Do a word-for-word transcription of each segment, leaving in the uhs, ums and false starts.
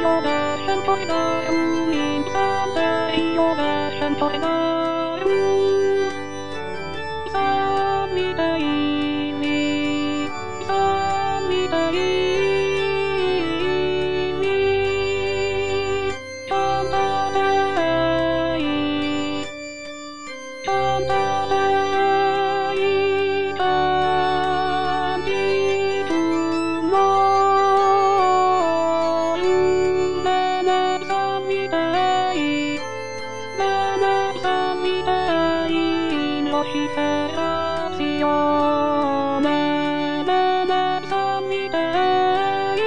よがシャントレが海さん太陽がシャントレがさあみたいにさあみたいにちゃんとだいちゃんとだい感じるのななさんみたいななさんみたいのしたしようななさんみたい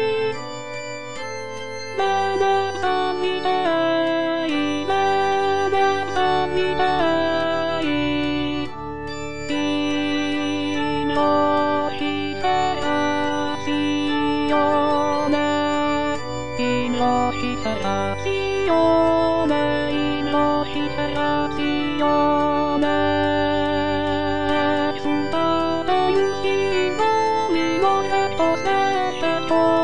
ななさんみたいななさんみたいのしたしようなのしたしようなのしたしようなスターダイスのみの100としたと